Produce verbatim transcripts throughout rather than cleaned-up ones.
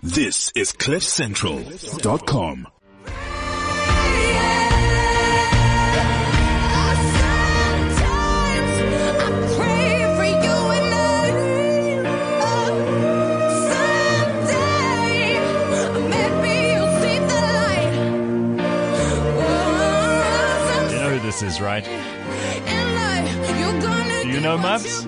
This is cliff central dot com. This is right. Do you know Mubs? So,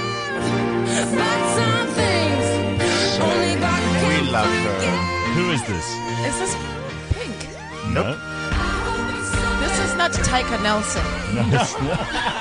we love her. Who is this? Is this Pink? Nope. This is not Tyka Nelson. No, it's not.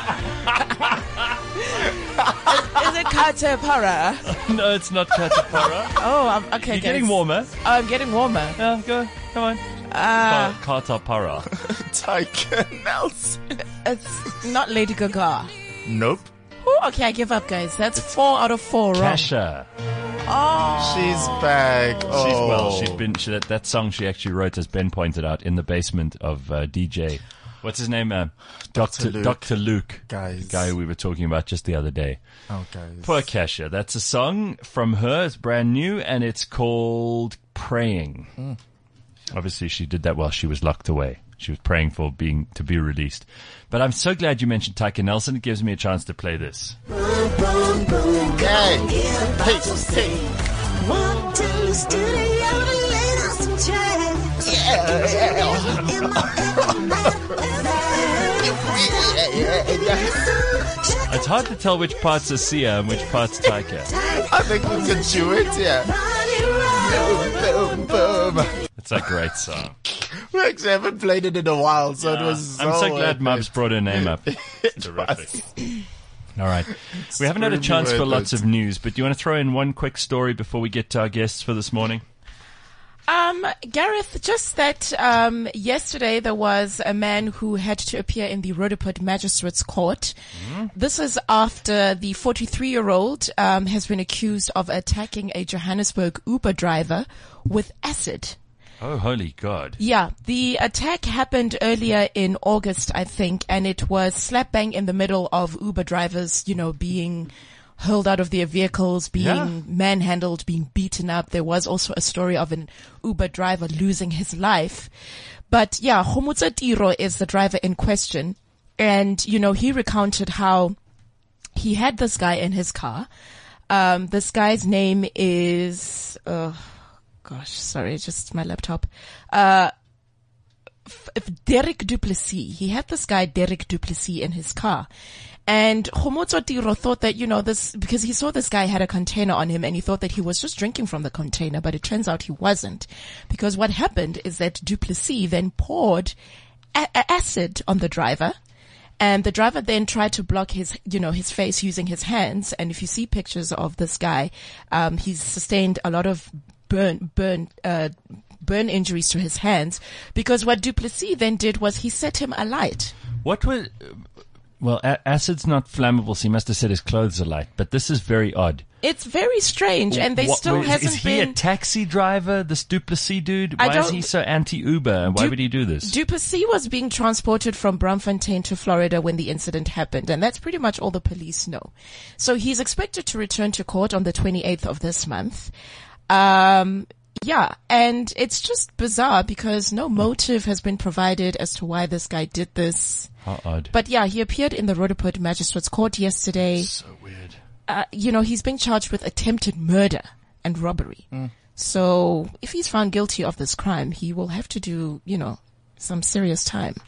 Is, is it Kate Para? No, it's not Katapara. Oh, I'm, okay. You're guys. getting warmer. Oh, I'm getting warmer. Yeah, go. Come on. Uh, Katapara. Tyka Nelson. It's not Lady Gaga. Nope. Ooh, okay, I give up, guys. That's four out of four wrong. Kasha. Oh. She's back. Oh. She's well. She's been she, that, that song she actually wrote, as Ben pointed out, in the basement of uh, D J. What's his name? Uh, Doctor Luke. Doctor Luke. Guys. The guy we were talking about just the other day. Oh, guys. Poor Kasha. That's a song from her. It's brand new, and it's called Praying. Mm. Obviously, she did that while she was locked away. She was praying for being to be released. But I'm so glad you mentioned Tyka Nelson. It gives me a chance to play this. Boom, boom, boom. Hey. Hey. Hey. Walk to the studio to lay down some tracks. It's hard to tell which parts are Sia and which parts Tyka. I think we can do it, yeah. Boom, boom, boom. It's a great song. We actually haven't played it in a while, so it was so I'm so glad epic. Mubs brought her name up. It's terrific. All right. We haven't had a chance for lots of news, but do you want to throw in one quick story before we get to our guests for this morning? Um, Gareth, just that um, yesterday there was a man who had to appear in the Roodepoort Magistrates Court. Mm-hmm. This is after the forty-three-year-old um, has been accused of attacking a Johannesburg Uber driver with acid. Oh, holy God. Yeah, the attack happened earlier in August, I think, and it was slap bang in the middle of Uber drivers, you know, being hurled out of their vehicles, being Yeah. manhandled, being beaten up. There was also a story of an Uber driver losing his life. But yeah, Khomotso Tiro is the driver in question. And, you know, he recounted how he had this guy in his car. Um, this guy's name is, uh, gosh, sorry, just my laptop. Uh, F- Derek Duplessis. He had this guy, Derek Duplessis, in his car. And Khomotso Tiro thought that, you know, this, because he saw this guy had a container on him and he thought that he was just drinking from the container, but it turns out he wasn't. Because what happened is that Duplessis then poured a- a- acid on the driver. And the driver then tried to block his, you know, his face using his hands. And if you see pictures of this guy, um, he's sustained a lot of burn, burn, uh, burn injuries to his hands, because what Duplessis then did was he set him alight. What was... Well, a- acid's not flammable, so he must have set his clothes alight. But this is very odd. It's very strange, and they What- still is, hasn't is he been... a taxi driver, this Duplessis dude? I Why is don't- he so anti-Uber? Why Du- would he do this? Duplessis was being transported from Braamfontein to Florida when the incident happened, and that's pretty much all the police know. So he's expected to return to court on the twenty-eighth of this month. Um, yeah, and it's just bizarre because no motive has been provided as to why this guy did this. How odd. But yeah, he appeared in the Roodepoort Magistrates Court yesterday. So weird. Uh, you know, he's being charged with attempted murder and robbery. Mm. So if he's found guilty of this crime, he will have to do, you know, some serious time.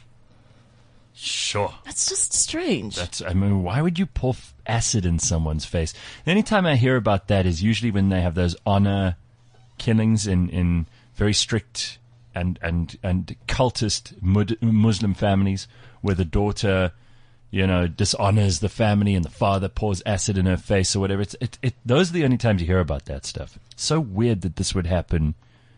Sure. That's just strange. That's, I mean, why would you pour f- acid in someone's face? The only time I hear about that is usually when they have those honor killings in, in very strict and, and, and cultist mud, Muslim families where the daughter, you know, dishonors the family and the father pours acid in her face or whatever. It's, it, it, those are the only times you hear about that stuff. It's so weird that this would happen.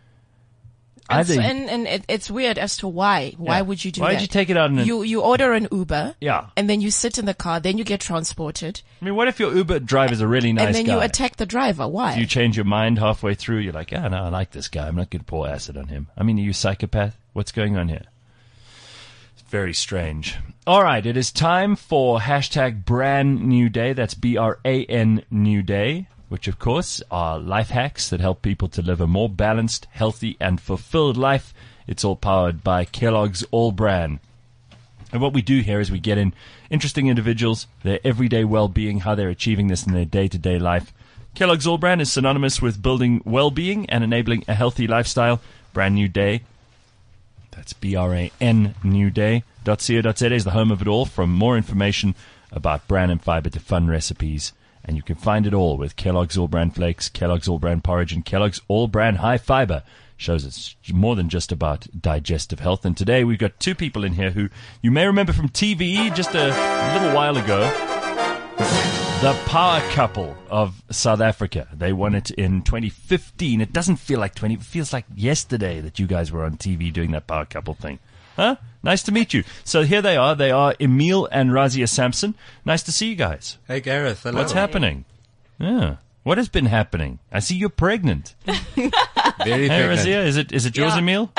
and, so, Either- and, and it, it's weird as to why. Why Yeah. would you do Why that? would you take it out in a- You, you order an Uber. Yeah. And then you sit in the car, then you get transported. I mean, what if your Uber driver's a really nice and then guy? you attack the driver. Why? Do you change your mind halfway through? You're like, yeah, no, I like this guy. I'm not going to pour acid on him. I mean, are you a psychopath? What's going on here? It's very strange. All right, it is time for hashtag brand new day. That's B R A N new day. which of course are life hacks that help people to live a more balanced, healthy, and fulfilled life. It's all powered by Kellogg's All Bran. And what we do here is we get in interesting individuals, their everyday well-being, how they're achieving this in their day-to-day life. Kellogg's All Bran is synonymous with building well-being and enabling a healthy lifestyle. Brand New Day. That's B R A N new day dot co dot za is the home of it all. For more information about bran and fiber to fun recipes. And you can find it all with Kellogg's All Bran Flakes, Kellogg's All Bran Porridge, and Kellogg's All Bran High Fiber. Shows it's more than just about digestive health. And today we've got two people in here who you may remember from T V E just a little while ago. The power couple of South Africa. They won it in twenty fifteen. It doesn't feel like twenty. It feels like yesterday that you guys were on T V doing that power couple thing. Huh? Nice to meet you. So here they are. They are Emil and Razia Sampson. Nice to see you guys. Hey, Gareth. Hello. What's happening? Yeah. What has been happening? I see you're pregnant. Very Hey, pregnant. Razia, is it is it yours, Yeah. Emil?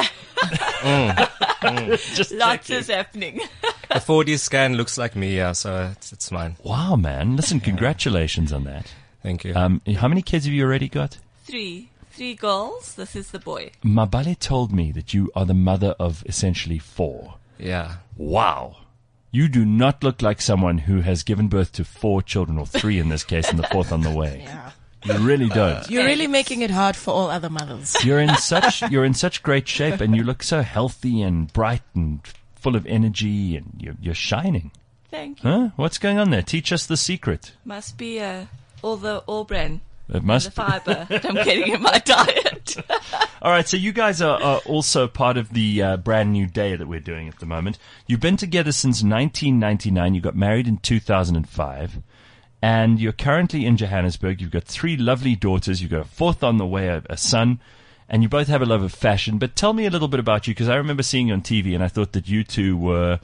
Just Lots checking. is happening. The four D scan looks like me, yeah, so it's, it's mine. Wow, man. Listen, congratulations on that. Thank you. Um, how many kids have you already got? Three. Three girls. This is the boy. Mabale told me that you are the mother of essentially four. yeah. Wow. You do not look like someone who has given birth to four children, or three in this case, and the fourth on the way. Yeah. You really don't. You're really making it hard for all other mothers. You're in such you're in such great shape, and you look so healthy and bright and full of energy, and you're, you're shining. Thank you. Huh? What's going on there? Teach us the secret. Must be uh, all the all bran, It the must. fiber that I'm getting in my diet. All right, so you guys are, are also part of the uh, Brand New Day that we're doing at the moment. You've been together since nineteen ninety-nine. You got married in two thousand five. And you're currently in Johannesburg. You've got three lovely daughters. You've got a fourth on the way, a, a son. And you both have a love of fashion. But tell me a little bit about you, because I remember seeing you on T V, and I thought that you two were,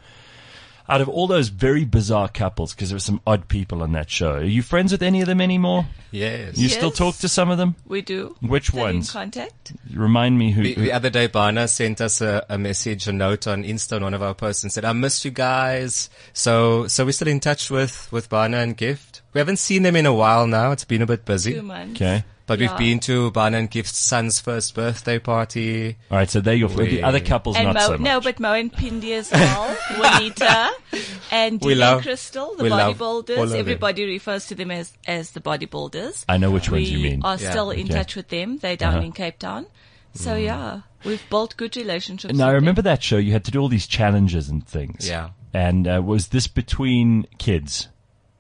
out of all those very bizarre couples, because there were some odd people on that show, are you friends with any of them anymore? Yes. You Yes. still talk to some of them? We do. Which Still ones? in contact. Remind me who. The, who the other day, Bana sent us a, a message, a note on Insta on one of our posts and said, I missed you guys. So, so we're still in touch with, with Bana and Gift. We haven't seen them in a while now. It's been a bit Two busy. months. Okay. But Yeah. we've been to Bana and Gift's son's first birthday party. All right, so they're your We- the other couples, And not Mo, so much. no, but Mo and Pindi as well, Juanita, and We Dean love- and Crystal, the we love all of bodybuilders. them. Everybody refers to them as, as the bodybuilders. I know which we ones you mean. are Yeah. still in Okay. touch with them. They're down Uh-huh. in Cape Town. So yeah, we've built good relationships. Now, I with remember them. that show. You had to do all these challenges and things. Yeah. And uh, was this between kids?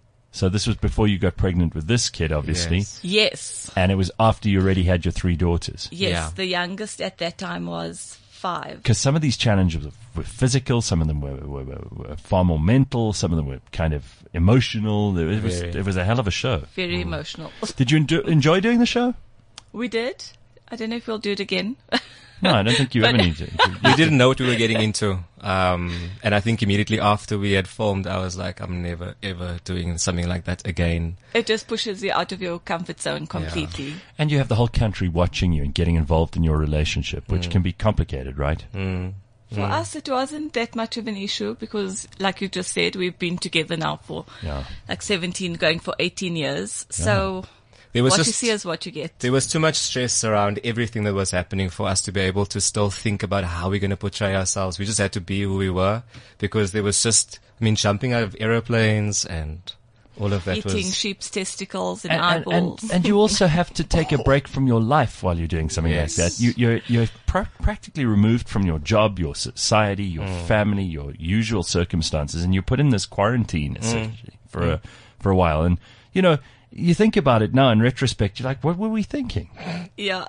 So this was before you got pregnant with this kid, obviously. Yes. Yes, And it was after you already had your three daughters. yes. Yeah. The youngest at that time was five. Because some of these challenges were physical, some of them were, were, were, were far more mental, some of them were kind of emotional. It was, Very. it was a hell of a show. Very emotional. Did you enjo- enjoy doing the show? We did. I don't know if we'll do it again. No, I don't think you But- ever need to. We didn't know what we were getting into. Um, and I think immediately after we had formed, I was like, I'm never, ever doing something like that again. It just pushes you out of your comfort zone completely. And you have the whole country watching you and getting involved in your relationship, Mm. which can be complicated, right? For us, it wasn't that much of an issue because, like you just said, we've been together now for Yeah. like seventeen, going for eighteen years. So There was what you just, see is what you get. there was too much stress around everything that was happening for us to be able to still think about how we're going to portray ourselves. We just had to be who we were because there was just, I mean, jumping out of aeroplanes and all of that Eating was, sheep's testicles and, And, and, eyeballs. and, and you also have to take a break from your life while you're doing something Yes. like that. You, you're you're pr- practically removed from your job, your society, your Mm. family, your usual circumstances, and you're put in this quarantine Mm. essentially for a for a while. And you know, you think about it now in retrospect, you're like, what were we thinking? yeah,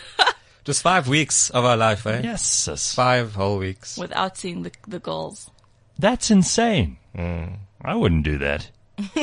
just five weeks of our life, eh? Yes, sis. Five whole weeks. without seeing the the girls. That's insane. Mm. I wouldn't do that.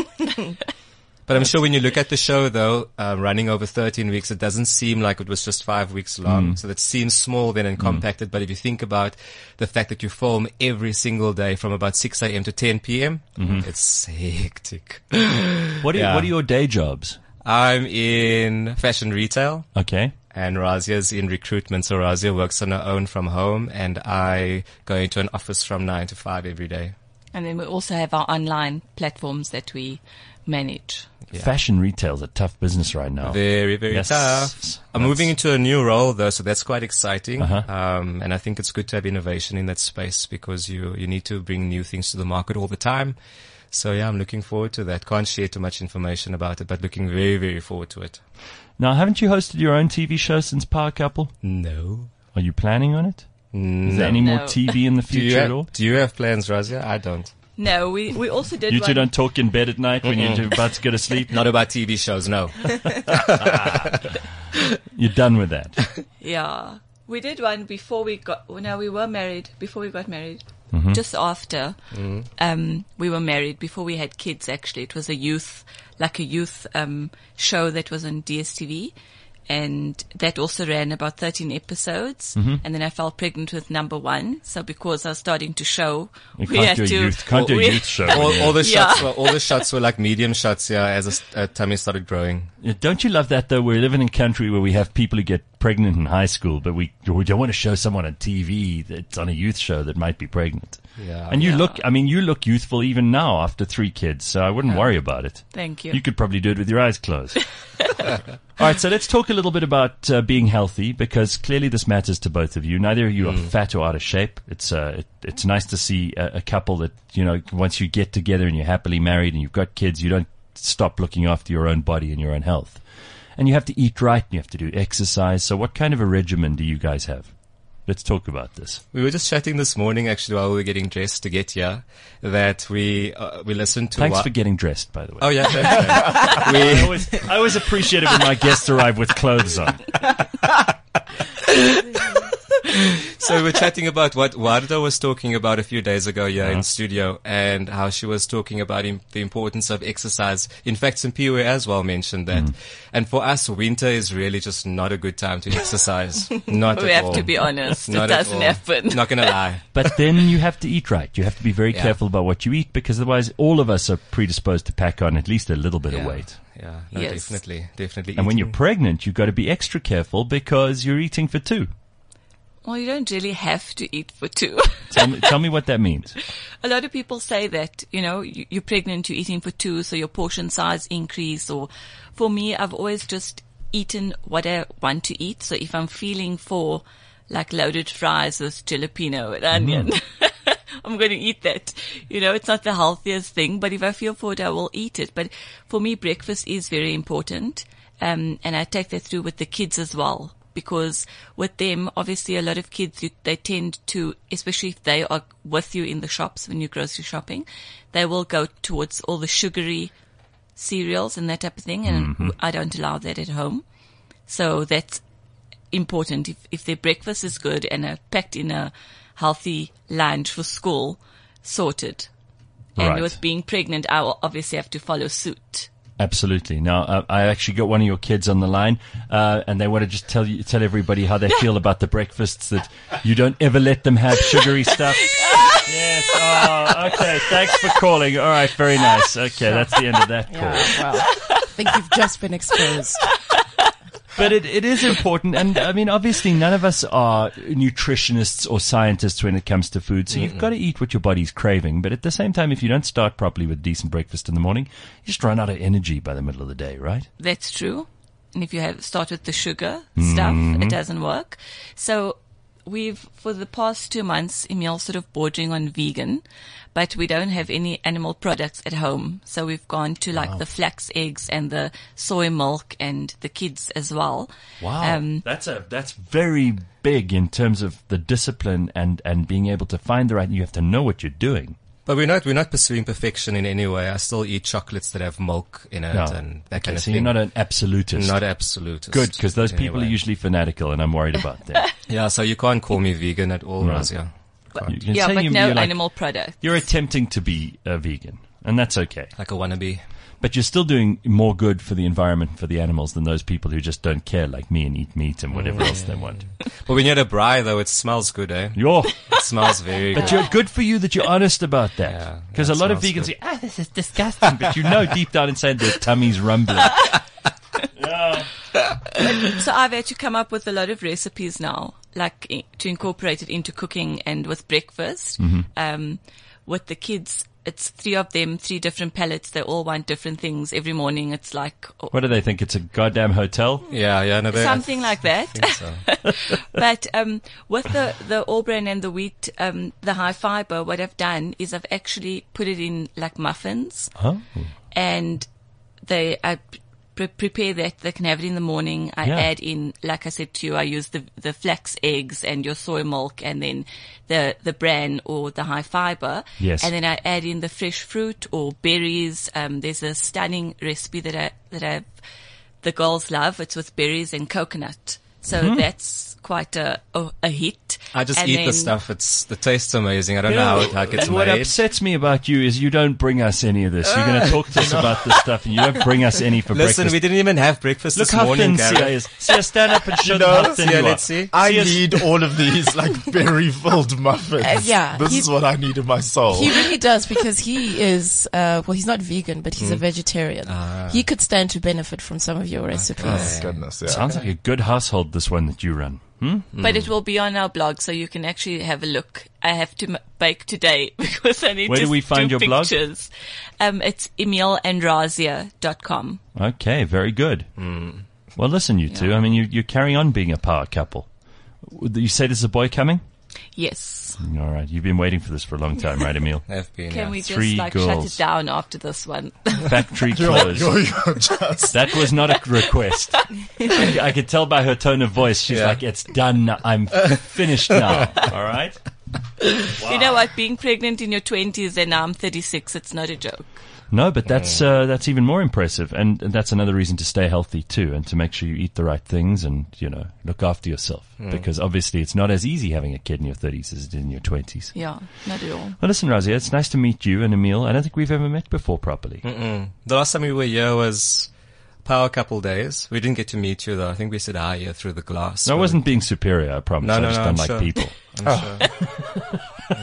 But I'm sure when you look at the show, though, uh, running over thirteen weeks, it doesn't seem like it was just five weeks long. So that seems small then and compacted. But if you think about the fact that you film every single day from about six a.m. to ten p.m., it's hectic. What are Yeah. what are your day jobs? I'm in fashion retail. Okay. And Razia's in recruitment, so Razia works on her own from home, and I go into an office from nine to five every day. And then we also have our online platforms that we manage. Fashion retail is a tough business right now. Very, very Yes. tough. I'm That's- moving into a new role though, so that's quite exciting. Uh-huh. Um, and I think it's good to have innovation in that space because you, you need to bring new things to the market all the time. So yeah, I'm looking forward to that. Can't share too much information about it, but looking very, very forward to it. Now, haven't you hosted your own T V show since Power Couple? No. Are you planning on it? Is there any No. more T V in the Do you, future at have, all? do you have plans, Razia? I don't. No, we, we also did You two one. don't talk in bed at night when you're about to go to sleep? Not about T V shows, no. You're done with that. Yeah. We did one before we got, well, no, we were married, before we got married. Mm-hmm. Just after, um, we were married, before we had kids actually. It was a youth, like a youth, um, show that was on D S T V. And that also ran about thirteen episodes. Mm-hmm. And then I fell pregnant with number one. So because I was starting to show, You we can't had do a to, youth, can't do a we- youth show. all, when you're- all the shots Yeah. were, all the shots were like medium shots, yeah, as a s- uh, tummy started growing. Yeah, don't you love that though? We're living in a country where we have people who get pregnant in high school, but we, we don't want to show someone on T V that's on a youth show that might be pregnant. Yeah. And you Yeah. look, I mean, you look youthful even now after three kids, so I wouldn't worry about it. Thank you. You could probably do it with your eyes closed. All right, so let's talk a little bit about uh, being healthy, because clearly this matters to both of you. Neither of you are fat or out of shape. It's uh, it, it's nice to see a, a couple that, you know, once you get together and you're happily married and you've got kids, you don't stop looking after your own body and your own health. And you have to eat right and you have to do exercise. So what kind of a regimen do you guys have? Let's talk about this. We were just chatting this morning, actually, while we were getting dressed to get here, that we uh, we listened to. Thanks wa- for getting dressed, by the way. Oh yeah, thanks, man. I we always, I always appreciate it when my guests arrive with clothes on. so we were chatting about what Warda was talking about a few days ago here in studio, and how she was talking about im- the importance of exercise. In fact, Simpiwe as well mentioned that. And for us, winter is really just not a good time to exercise. Not we at have all. to be honest. Not it at doesn't all. happen. Not gonna lie. But then you have to eat right. You have to be very Yeah. careful about what you eat, because otherwise all of us are predisposed to pack on at least a little bit Yeah. of weight. Yeah, no, Yes. definitely, definitely. And when you're eating- pregnant, you've got to be extra careful because you're eating for two. Well, you don't really have to eat for two. Tell me, tell me what that means. A lot of people say that, you know, you, you're pregnant, you're eating for two, so your portion size increase. Or for me, I've always just eaten what I want to eat. So if I'm feeling for like loaded fries with jalapeno and onion, I'm going to eat that. You know, it's not the healthiest thing, but if I feel for it, I will eat it. But for me, breakfast is very important. Um, and I take that through with the kids as well. Because with them, obviously, a lot of kids, you, they tend to, especially if they are with you in the shops when you're grocery shopping, they will go towards all the sugary cereals and that type of thing. And I don't allow that at home. So that's important. If, if their breakfast is good and are packed in a healthy lunch for school, sorted. And Right. with being pregnant, I will obviously have to follow suit. Absolutely. Now, uh, I actually got one of your kids on the line, uh, and they want to just tell you, tell everybody how they feel about the breakfasts, that you don't ever let them have sugary stuff. Yes. Oh, okay. Thanks for calling. All right. Very nice. Okay. That's the end of that call. Yeah, well, I think you've just been exposed. But it, it is important. And I mean, obviously none of us are nutritionists or scientists when it comes to food. So you've got to eat what your body's craving. But at the same time, if you don't start properly with decent breakfast in the morning, you just run out of energy by the middle of the day, right? That's true. And if you have start with the sugar stuff, it doesn't work. So we've, for the past two months, Emil's sort of bordering on vegan, but we don't have any animal products at home. So we've gone to like the flax eggs and the soy milk and the kids as well. Um, that's a, that's very big in terms of the discipline and, and being able to find the right, you have to know what you're doing. But we're not we're not pursuing perfection in any way. I still eat chocolates that have milk in it No. and that Okay, kind of so thing. you're not an absolutist. Not absolute. Good, because those people are usually fanatical, and I'm worried about that. Yeah, so you can't call me vegan at all, No. Razia. but, You can yeah, say but you- no you're like- animal products. You're attempting to be a vegan, and that's okay. Like a wannabe. But you're still doing more good for the environment and for the animals than those people who just don't care, like me, and eat meat and whatever else they want. But when you had a braai, though, it smells good, eh? You're, It smells very but good. you're good for you that you're honest about Yeah, that. Because yeah, a it lot of smells vegans good. say, ah, this is disgusting. But you know deep down inside their tummy's rumbling. Yeah. So I've had to come up with a lot of recipes now, like i- to incorporate it into cooking and with breakfast. Um, with the kids, it's three of them, three different pallets. They all want different things every morning. It's like What do they think? It's a goddamn hotel? Yeah, yeah, no, they, something like that. I think so. But um, with the the all bran and the wheat, um, the high fiber, what I've done is I've actually put it in like muffins, Oh. and they I pre- prepare that. They can have it in the morning. I Yeah. add in, like I said to you, I use the the flax eggs and your soy milk, and then the the bran or the high fiber. Yes. And then I add in the fresh fruit or berries. Um, there's a stunning recipe that I that I the girls love. It's with berries and coconut. So that's quite a, a, a hit. I just And eat then- the stuff. It's the taste's amazing. I don't know how it, how it gets What made. upsets me about you is you don't bring us any of this. You're going to talk to us about this stuff, and you don't bring us any for Listen, breakfast. we didn't even have breakfast Look this how morning, thin Gareth. Sia is. Sia, stand up and show You them know, how thin Sia, you are. let's see. I Sia's- need all of these like berry filled muffins. Uh, yeah, This he- is what I need in my soul. He really does, because he is, uh, well, he's not vegan, but he's a vegetarian. He could stand to benefit from some of your recipes. Oh, goodness, yeah. Sounds like a good household, this one that you run. Hmm? But it will be on our blog, so you can actually have a look. I have to m- bake today because I need Where to do we find do your blog? pictures. Um, it's emil and razia dot com. Okay, very good. Well, listen, you two. I mean, you, you're carrying on being a power couple. You say there's a boy coming? Yes. All right. You've been waiting for this for a long time, right, Emil? Have been, Can yeah. we just Three like shut girls. it down after this one? Factory You're, closed. you're, you're just That was not a request. I, I could tell by her tone of voice. She's Yeah. like, it's done. now. I'm finished now. All right? You know what? Being pregnant in your twenties and now I'm thirty-six, it's not a joke. No, but that's uh, that's even more impressive, and, and that's another reason to stay healthy too, and to make sure you eat the right things, and you know, look after yourself, because obviously it's not as easy having a kid in your thirties as it is in your twenties. Yeah, not at all. Well, listen, Razia, it's nice to meet you and Emil. I don't think we've ever met before properly. Mm-mm. The last time we were here was Power Couple Days. We didn't get to meet you though. I think we said hi here through the glass. No, I but- wasn't being superior. I promise. No, I no, just no, don't I'm like sure. people. I'm sure.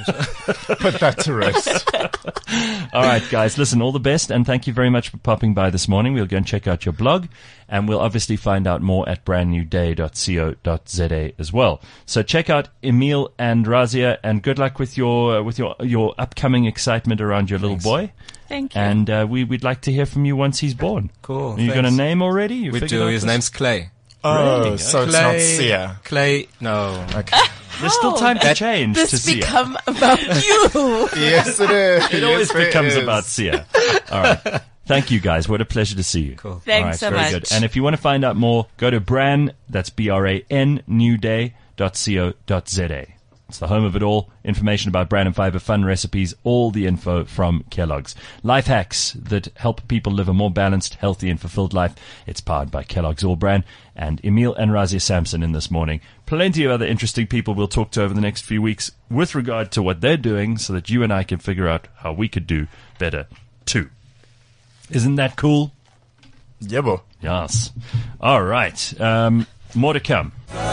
put that to rest. All right, guys, listen, all the best, and thank you very much for popping by this morning. We'll go and check out your blog, and we'll obviously find out more at brand new day dot co dot za as well. So check out Emil and Razia, and good luck with your uh, with your your upcoming excitement around your little boy. Thank you. And uh, we, we'd like to hear from you once he's born. Cool. Are you got a thanks. name already? You We figured do. out His this? name's Clay. Oh, Really? so it's Clay. not Sia. Clay. No. Okay. There's still time to change to This Sia. become about you. Yes, it is. It always Yes, becomes is. about Sia. All right. Thank you, guys. What a pleasure to see you. Cool. Thanks All right, so very much. good. And if you want to find out more, go to Bran, that's B R A N, newday dot co dot za. It's the home of it all. Information about bran and fiber, fun recipes, all the info from Kellogg's. Life hacks that help people live a more balanced, healthy, and fulfilled life. It's powered by Kellogg's All Bran and Emil and Razia Sampson in this morning. Plenty of other interesting people we'll talk to over the next few weeks with regard to what they're doing so that you and I can figure out how we could do better too. Isn't that cool? Yeah, boy. Yes. All right. Um, more to come.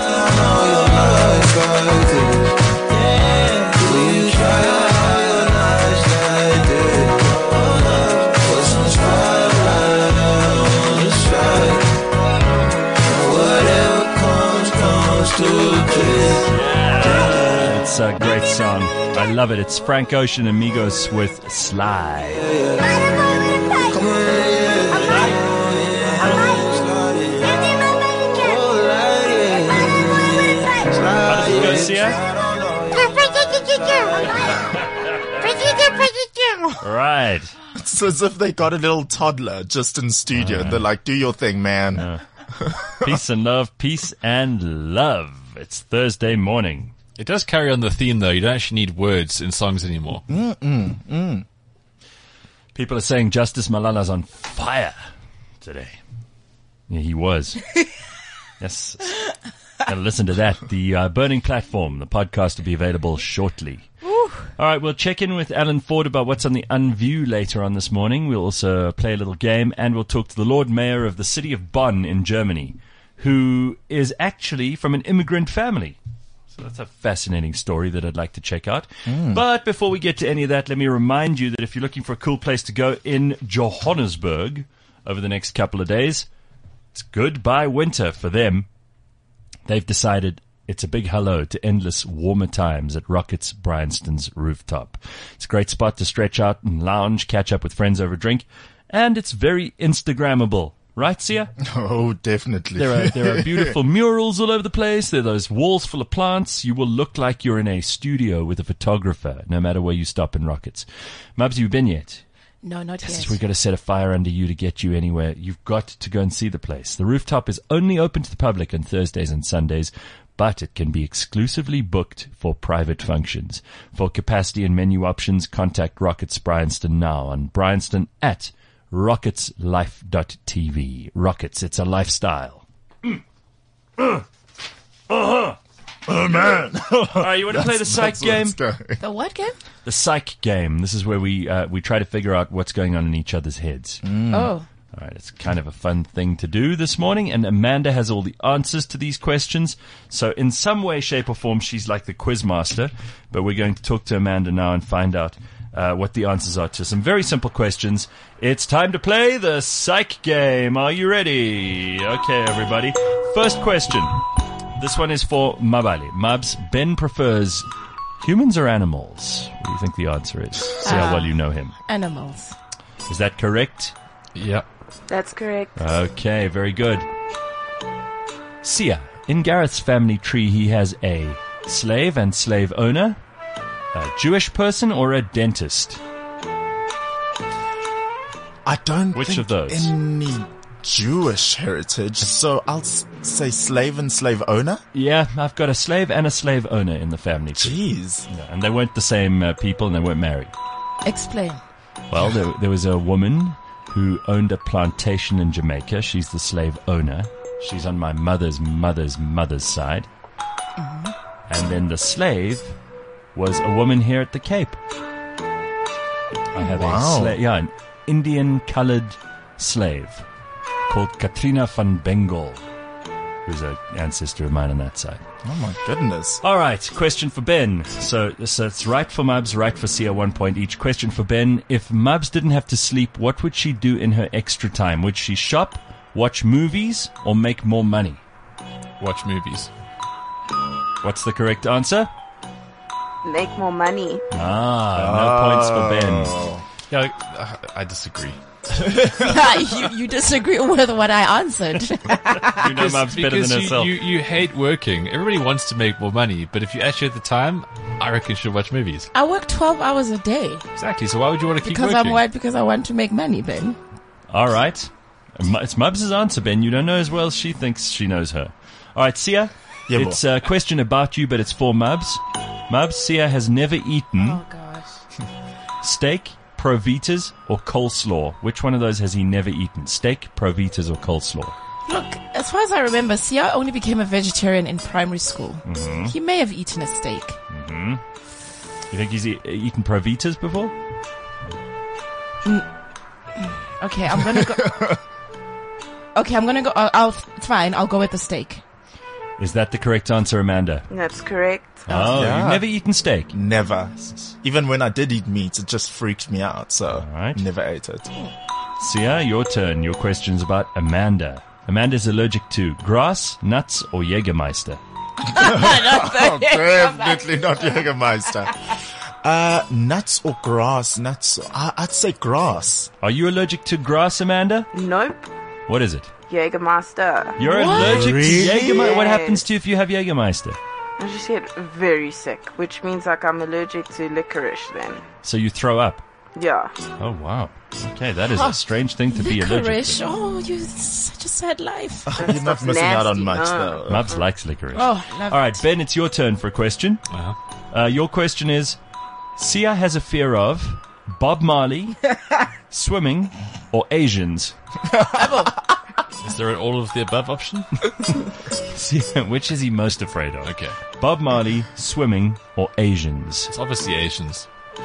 It's a great song. I love it. It's Frank Ocean and Migos with Slide. How does it go, Sia? Right. It's as if they got a little toddler just in studio. and They're like, do your thing, man. Peace and love. Peace and love. It's Thursday morning. It does carry on the theme, though. You don't actually need words in songs anymore. People are saying Justice Malala's on fire today. Yeah, he was. Yes. Gotta listen to that. The uh, Burning Platform, the podcast will be available shortly. All right, we'll check in with Alan Ford about what's on the Unview later on this morning. We'll also play a little game, and we'll talk to the Lord Mayor of the city of Bonn in Germany, who is actually from an immigrant family. So that's a fascinating story that I'd like to check out. But before we get to any of that, let me remind you that if you're looking for a cool place to go in Johannesburg over the next couple of days, it's goodbye winter for them. They've decided It's a big hello to endless warmer times at Rockets Bryanston's rooftop. It's a great spot to stretch out and lounge, catch up with friends over a drink, and it's very Instagrammable. Right, Sia? Oh, definitely. There are there are beautiful murals all over the place. There are those walls full of plants. You will look like you're in a studio with a photographer, no matter where you stop in Rockets. Mubs, you been yet? No, not Yes, yet. we've got to set a fire under you to get you anywhere. You've got to go and see the place. The rooftop is only open to the public on Thursdays and Sundays, but it can be exclusively booked for private functions. For capacity and menu options, contact Rockets Bryanston now on Bryanston at rockets life dot t v. Rockets, it's a lifestyle. Mm. Uh. Uh-huh. Oh, man. All right, you want to play the psych That's where game? it's going. The what game? The psych game. This is where we uh, we try to figure out what's going on in each other's heads. Mm. Oh. All right, it's kind of a fun thing to do this morning, and Amanda has all the answers to these questions. So in some way, shape, or form, she's like the quiz master, but we're going to talk to Amanda now and find out uh, what the answers are to some very simple questions. It's time to play the psych game. Are you ready? Okay, everybody. First question. This one is for Mabali. Mabs, Ben prefers humans or animals? What do you think the answer is? See how Uh, well you know him. Animals. Is that correct? Yep. That's correct. Okay, very good. Sia, in Gareth's family tree, he has a slave and slave owner, a Jewish person, or a dentist. I don't Which think of those? any Jewish heritage, so I'll s- say slave and slave owner. Yeah, I've got a slave and a slave owner in the family tree. Jeez. Yeah, and they weren't the same uh, people, and they weren't married. Explain. Well, there, there was a woman who owned a plantation in Jamaica. She's the slave owner. She's on my mother's mother's mother's side. And then the slave was a woman here at the Cape. I have Wow. a slave, yeah, an Indian-colored slave called Katrina van Bengal, who's an ancestor of mine on that side. Oh my goodness. All right, question for Ben. So, so it's right for Mubs, right for Sia, one point each. Question for Ben. If Mubs didn't have to sleep, what would she do in her extra time? Would she shop, watch movies, or make more money? Watch movies. What's the correct answer? Make more money. Ah, no points for Ben. Yeah, I, I disagree. you, you disagree with what I answered. You know Mubs better because than you, herself. you, you hate working. Everybody wants to make more money, but if you actually have the time, I reckon you should watch movies. I work twelve hours a day. Exactly. So why would you want to keep Because working? I'm white, because I want to make money, Ben. All right. M- It's Mubs' answer, Ben. You don't know as well as she thinks she knows her. All right, Sia. Yeah, it's a question about you, but it's for Mubs. Mubs, Sia has never eaten Oh, gosh. steak, Provitas, or coleslaw. Which one of those has he never eaten? Steak, Provitas, or coleslaw? Look, as far as I remember, Sia only became a vegetarian in primary school. He may have eaten a steak. You think he's e- eaten Provitas before? Okay, I'm gonna go. Okay, I'm gonna go. I'll, I'll fine. I'll go with the steak. Is that the correct answer, Amanda? That's correct. Oh, Yeah. you've never eaten steak. Never. Even when I did eat meat, it just freaked me out, so right. never ate it. Sia, your turn. Your question's about Amanda. Amanda's allergic to grass, nuts, or Jägermeister. Oh, definitely not Jägermeister. Uh, nuts or grass? Nuts. I, I'd say grass. Are you allergic to grass, Amanda? Nope. What is it? Jägermeister. You're What? allergic Really? to Jägermeister. What Yes. happens to you if you have Jägermeister? I just get very sick, which means like I'm allergic to licorice then. So you throw up. Yeah. Oh, wow. Okay, that is a strange thing to be allergic Licorice. to. Oh, you such a sad life. You're not stuff's missing out on nasty. much, No. though. Mubs likes licorice. Oh, love All right, Ben, it's your turn for a question. Uh-huh. Uh, your question is, Sia has a fear of Bob Marley, swimming, or Asians. Is there an all of the above option? Sia, which is he most afraid of? Okay. Bob Marley, swimming, or Asians? It's obviously Asians.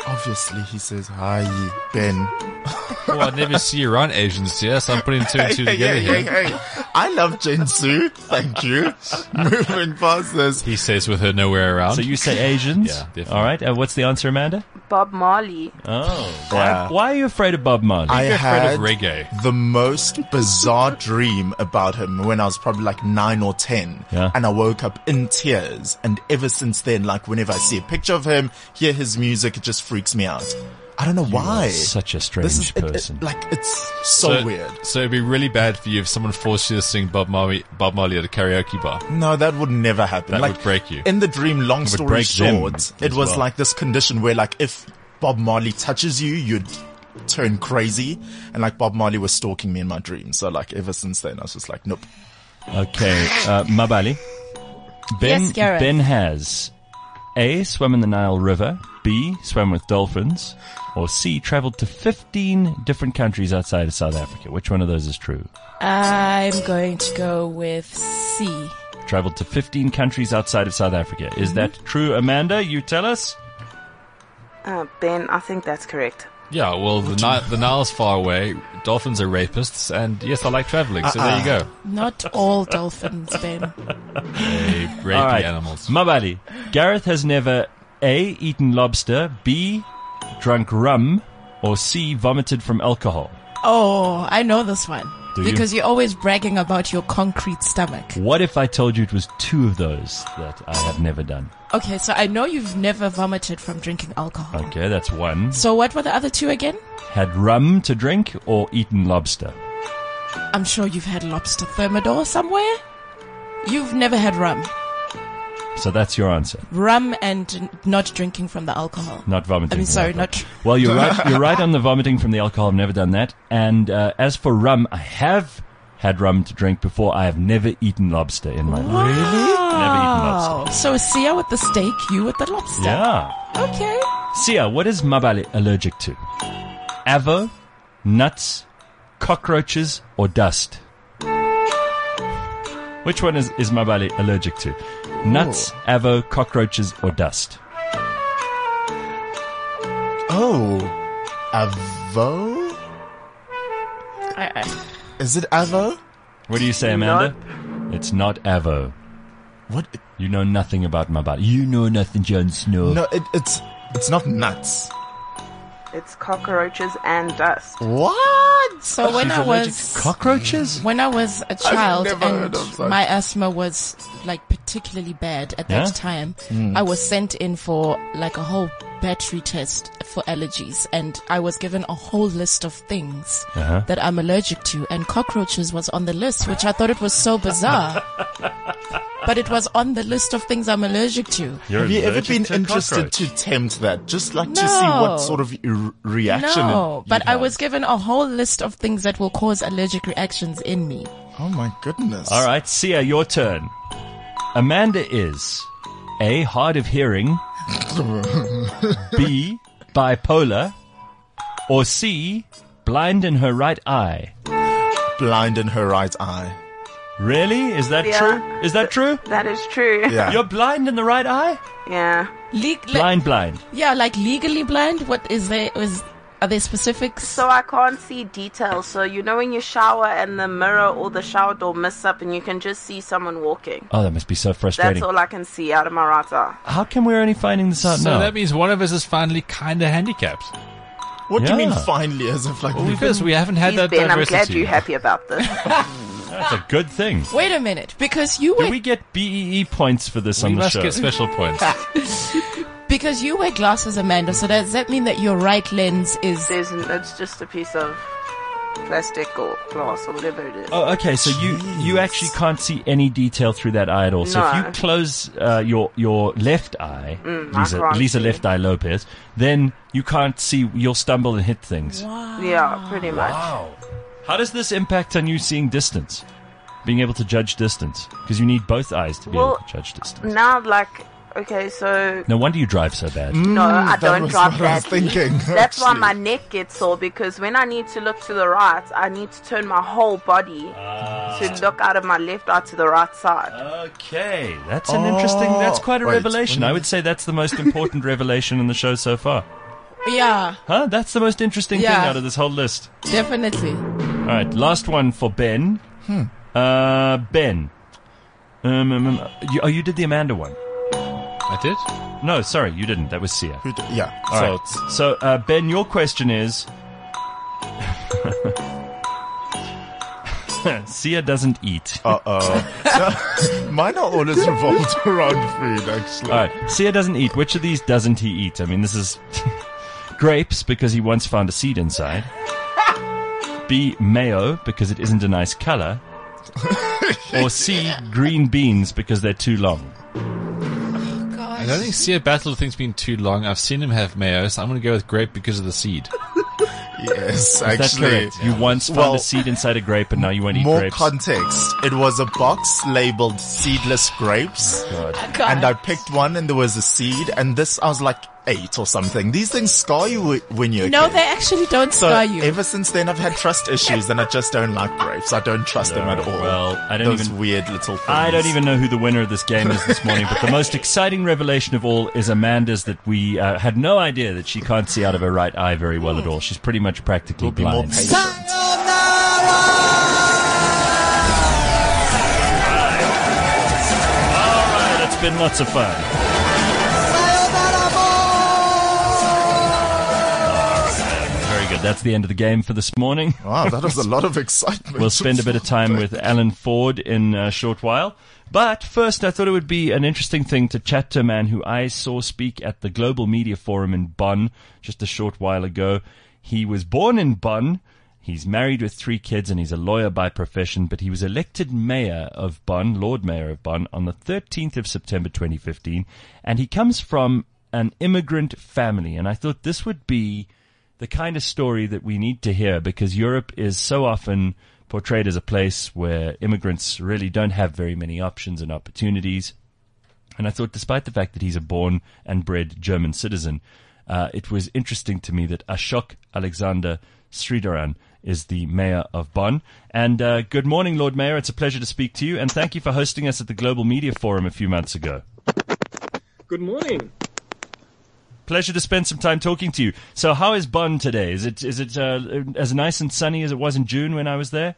Obviously, he says, hi, Ben. Well, I never see you around Asians here, so I'm putting two and two together hey, here. hey, hey. I love Jinsu. Thank you. Moving past this. He says with her nowhere around. So you say Asians? Yeah, definitely. All right. Uh, what's the answer, Amanda? Bob Marley. Oh. Yeah. Why, why are you afraid of Bob Marley? I You're afraid had of reggae. the most bizarre dream about him when I was probably like nine or ten. Yeah. And I woke up in tears. And ever since then, like whenever I see a picture of him, hear his music, it just freaks me out. I don't know why. You're such a strange This is it, it, person. like it's so, weird. So it'd be really bad for you if someone forced you to sing Bob Marley, Bob Marley at a karaoke bar. No, that would never happen. That like, would break you. In the dream, long would story break them short, it as was well. like this condition where like if Bob Marley touches you, you'd turn crazy. And like Bob Marley was stalking me in my dream. So like ever since then, I was just like, nope. Okay. Uh, Mabali. Ben, Yes, Gareth. Ben has A, swam in the Nile River, B, swam with dolphins, or C, traveled to fifteen different countries outside of South Africa. Which one of those is true? I'm going to go with C. Traveled to fifteen countries outside of South Africa. Is that true, Amanda? You tell us? Uh, Ben, I think that's correct. Yeah, well, the, Ni- the Nile's far away, dolphins are rapists, and yes, I like traveling, so there you go. Not all dolphins, Ben. They rapey All right. animals. Mabali. Gareth has never A, eaten lobster, B, drunk rum, or C, vomited from alcohol. Oh, I know this one. Do you? Because you're always bragging about your concrete stomach. What if I told you it was two of those that I have never done? Okay, so I know you've never vomited from drinking alcohol. Okay, that's one. So what were the other two again? Had rum to drink or eaten lobster? I'm sure you've had lobster thermidor somewhere. You've never had rum. So that's your answer. Rum and not drinking from the alcohol. Not vomiting. I mean, from sorry, alcohol. not... Well, you're right. You're right on the vomiting from the alcohol. I've never done that. And uh, as for rum, I have had rum to drink before. I have never eaten lobster in my life. Never eaten lobster. Oh, so Sia with the steak, you with the lobster. Yeah. Okay. Sia, what is Mabali allergic to? Avo, nuts, cockroaches, or dust? Which one is, is Mabali allergic to? Nuts, avo, cockroaches, or dust? Oh, Avo? I, I, Is it Avo? What do you say, Amanda? It's not avo. What? You know nothing about Mabali. You know nothing, Jon Snow. No, it, it's it's not nuts. It's cockroaches and dust. What? so when I was... Cockroaches? When I was a child never and heard of such. my asthma was like particularly bad at that Yeah? time, Hmm. I was sent in for like a whole battery test for allergies, and I was given a whole list of things Uh-huh. that I'm allergic to, and cockroaches was on the list, which I thought it was so bizarre. But it was on the list of things I'm allergic to. You're Have you ever allergic been to interested cockroach. to tempt that? Just like to see No. what sort of r- reaction No, it, but you'd I have. was given a whole list of things that will cause allergic reactions in me. Oh my goodness. All right, Sia, your turn. Amanda is A, hard of hearing, B, bipolar, or C, blind in her right eye. Blind in her right eye. Really? Is that Yeah. true? Is that true? That is true. Yeah. You're blind in the right eye? Yeah. Le- Blind, blind. Yeah, like legally blind. What is there? Is are there specifics? So I can't see details. So you know when you shower and the mirror or the shower door miss up and you can just see someone walking. Oh, that must be so That's frustrating. all I can see out of my right eye. How come we're only finding this out So now? that means one of us is finally kind of handicapped. What do you mean Yeah. finally? As if like Well, we've because we haven't had Please, that Ben, I'm diversity. glad you're happy about this. That's a good thing. Wait a minute, because you Do wear we get B E E points for this We on the must show? get special points. because you wear glasses, Amanda. So does that mean that your right lens is? There's, it's just a piece of plastic or glass or whatever it is. Oh, okay. So you you actually can't see any detail through that eye at all. So if No. you close uh, your your left eye, Mm, I Lisa, can't Lisa see. left eye Lopez, then you can't see. You'll stumble and hit things. Yeah, pretty much. Wow. How does this impact on you seeing distance? Being able to judge distance? Because you need both eyes to be Well, able to judge distance. Now, like, okay, so No wonder you drive so bad. no, I that don't was drive what I was badly. thinking, That's why actually. my neck gets sore, because when I need to look to the right, I need to turn my whole body Ah. to look out of my left eye to the right side. Okay, that's an interesting. That's quite a Wait, revelation. I would say that's the most important revelation in the show so far. Yeah, Huh? That's the most interesting Yeah. thing out of this whole list. definitely. All right, last one for Ben. Hmm. Uh, Ben. Um, um, um, you, oh, you did the Amanda one. I did? No, sorry, you didn't. That was Sia. Who d- Yeah. All so right. it's, So, uh, Ben, your question is... Sia doesn't eat. uh-oh. Mine are always revolved around food, actually. All right, Sia doesn't eat. Which of these doesn't he eat? I mean, this is grapes because he once found a seed inside. B, mayo because it isn't a nice color. Or C, green beans because they're too long. I don't think Sia battled with things being too long. I've seen him have mayo, so I'm going to go with grape because of the seed. Yes, Is that actually. correct? You once found Well, a seed inside a grape and now you won't eat More grapes. context. It was a box labeled seedless grapes. God. And I picked one and there was a seed, and this, I was like eight or something. These things scar you wh- when you're a No, kid. they actually don't So scar you. ever since then, I've had trust issues, and I just don't like grapes. I don't trust them at all. Well, I don't Those even- weird little things. I don't even know who the winner of this game is this morning, but the most exciting revelation of all is Amanda's that we uh, had no idea that she can't see out of her right eye very well at all. She's pretty much practically We'll be more blind. patient. All right, it's been lots of fun. Very good. That's the end of the game for this morning. Wow, that was a lot of excitement. We'll spend a bit of time with Alan Ford in a short while. But first, I thought it would be an interesting thing to chat to a man who I saw speak at the Global Media Forum in Bonn just a short while ago. He was born in Bonn. He's married with three kids and he's a lawyer by profession, but he was elected mayor of Bonn, Lord Mayor of Bonn, on the thirteenth of September twenty fifteen. And he comes from an immigrant family. And I thought this would be the kind of story that we need to hear, because Europe is so often portrayed as a place where immigrants really don't have very many options and opportunities. And I thought, despite the fact that he's a born and bred German citizen, uh, it was interesting to me that Ashok Alexander Sridharan is the mayor of Bonn. And uh, good morning, Lord Mayor. It's a pleasure to speak to you. And thank you for hosting us at the Global Media Forum a few months ago. Good morning. Pleasure to spend some time talking to you. So how is Bonn today? Is it is it uh, as nice and sunny as it was in June when I was there?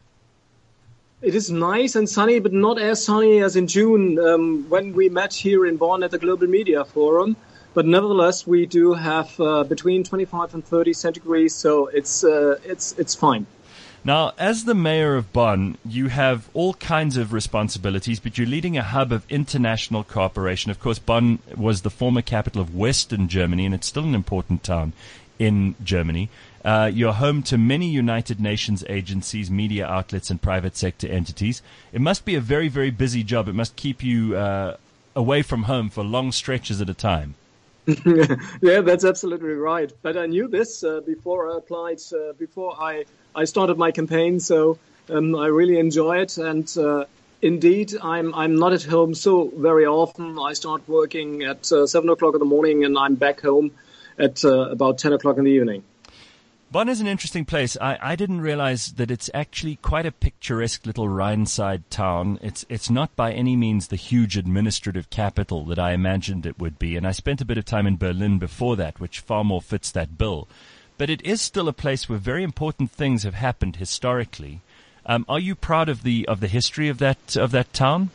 It is nice and sunny, but not as sunny as in June um, when we met here in Bonn at the Global Media Forum. But nevertheless, we do have uh, between twenty-five and thirty centigrade, so it's uh, it's it's fine. Now, as the mayor of Bonn, you have all kinds of responsibilities, but you're leading a hub of international cooperation. Of course, Bonn was the former capital of Western Germany, and it's still an important town in Germany. Uh, you're home to many United Nations agencies, media outlets, and private sector entities. It must be a very, very busy job. It must keep you uh, away from home for long stretches at a time. Yeah, that's absolutely right. But I knew this uh, before I applied, uh, before I, I started my campaign. So um, I really enjoy it. And uh, indeed, I'm I'm not at home so very often. I start working at uh, seven o'clock in the morning, and I'm back home at uh, about ten o'clock in the evening. Bonn is an interesting place. I, I didn't realize that it's actually quite a picturesque little Rhineside town. It's it's not by any means the huge administrative capital that I imagined it would be. And I spent a bit of time in Berlin before that, which far more fits that bill. But it is still a place where very important things have happened historically. Um, are you proud of the of the history of that of that town?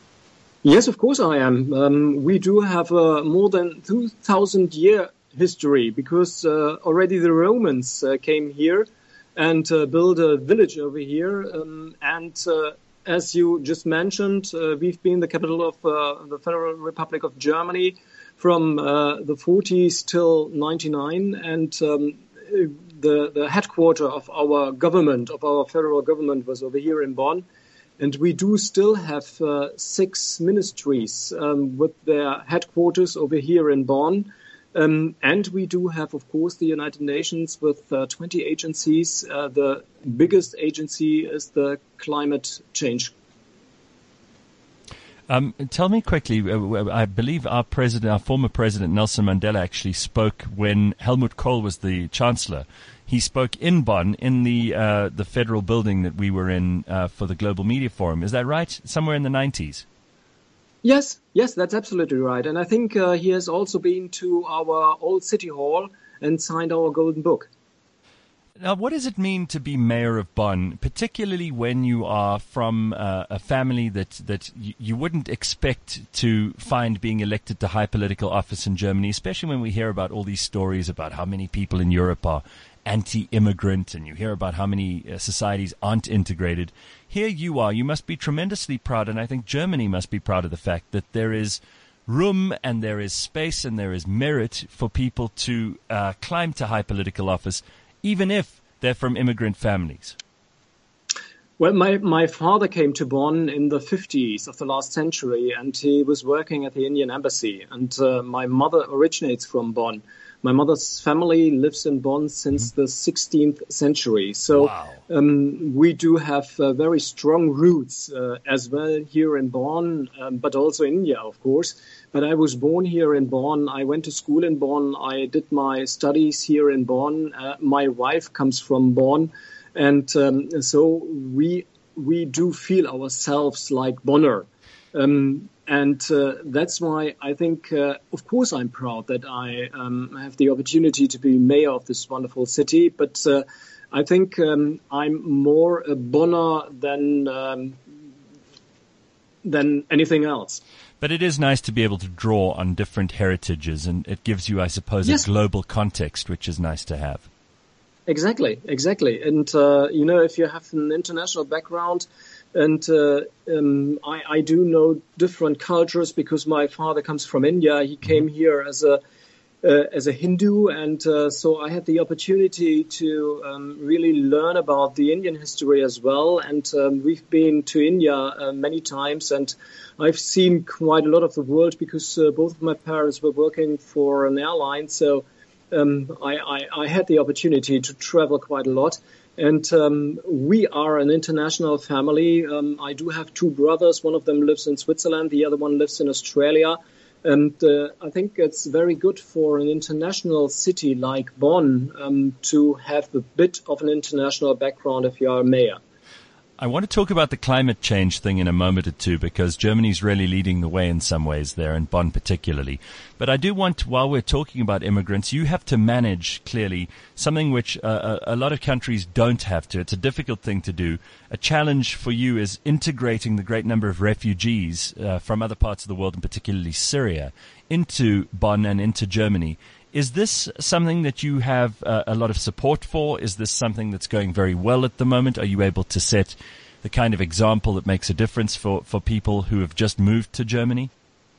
Yes, of course I am. Um, we do have a more than two thousand year history, because uh, already the Romans uh, came here and uh, built a village over here. Um, and uh, as you just mentioned, uh, we've been the capital of uh, the Federal Republic of Germany from uh, the forties till ninety-nine. And um, the, the headquarter of our government, of our federal government, was over here in Bonn. And we do still have uh, six ministries um, with their headquarters over here in Bonn. Um, and we do have, of course, the United Nations with uh, twenty agencies. Uh, the biggest agency is the climate change. Um, tell me quickly, uh, I believe our president, our former president, Nelson Mandela, actually spoke when Helmut Kohl was the chancellor. He spoke in Bonn, in the uh, the federal building that we were in uh, for the Global Media Forum. Is that right? Somewhere in the nineties? Yes, yes, that's absolutely right. And I think uh, he has also been to our old city hall and signed our golden book. Now, what does it mean to be mayor of Bonn, particularly when you are from uh, a family that, that y- you wouldn't expect to find being elected to high political office in Germany, especially when we hear about all these stories about how many people in Europe are anti-immigrant, and you hear about how many uh, societies aren't integrated. Here you are. You must be tremendously proud, and I think Germany must be proud of the fact that there is room and there is space and there is merit for people to uh, climb to high political office, even if they're from immigrant families. Well, my, my father came to Bonn in the fifties of the last century, and he was working at the Indian embassy. And uh, my mother originates from Bonn. My mother's family lives in Bonn since mm-hmm. the sixteenth century. So wow. um, we do have uh, very strong roots uh, as well here in Bonn, um, but also in India, of course. But I was born here in Bonn. I went to school in Bonn. I did my studies here in Bonn. Uh, my wife comes from Bonn. And um, so we we do feel ourselves like Bonner. Um, and uh, that's why I think, uh, of course, I'm proud that I um, have the opportunity to be mayor of this wonderful city. But uh, I think um, I'm more a Bonner than um, than anything else. But it is nice to be able to draw on different heritages, and it gives you, I suppose, yes. a global context, which is nice to have. Exactly, exactly. And, uh, you know, if you have an international background, and uh, um, I, I do know different cultures because my father comes from India. He came here as a uh, as a Hindu, and uh, so I had the opportunity to um, really learn about the Indian history as well. And um, we've been to India uh, many times, and I've seen quite a lot of the world because uh, both of my parents were working for an airline, so Um, I, I, I had the opportunity to travel quite a lot, and um, we are an international family. Um, I do have two brothers. One of them lives in Switzerland. The other one lives in Australia. And uh, I think it's very good for an international city like Bonn um, to have a bit of an international background if you are a mayor. I want to talk about the climate change thing in a moment or two, because Germany's really leading the way in some ways there, and Bonn particularly. But I do want, while we're talking about immigrants, you have to manage, clearly, something which uh, a lot of countries don't have to. It's a difficult thing to do. A challenge for you is integrating the great number of refugees uh, from other parts of the world, and particularly Syria, into Bonn and into Germany. Is this something that you have uh, a lot of support for? Is this something that's going very well at the moment? Are you able to set the kind of example that makes a difference for, for people who have just moved to Germany?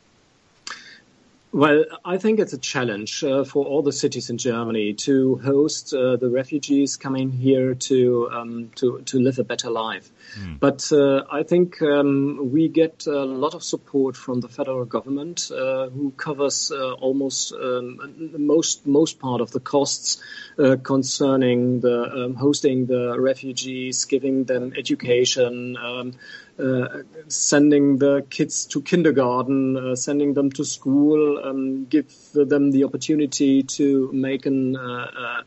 Well, I think it's a challenge uh, for all the cities in Germany to host uh, the refugees coming here to um, to to live a better life. Mm. But uh, I think um, we get a lot of support from the federal government, uh, who covers uh, almost um, most most part of the costs uh, concerning the um, hosting the refugees, giving them education. Um, Uh, sending the kids to kindergarten, uh, sending them to school, um, give them the opportunity to make an uh,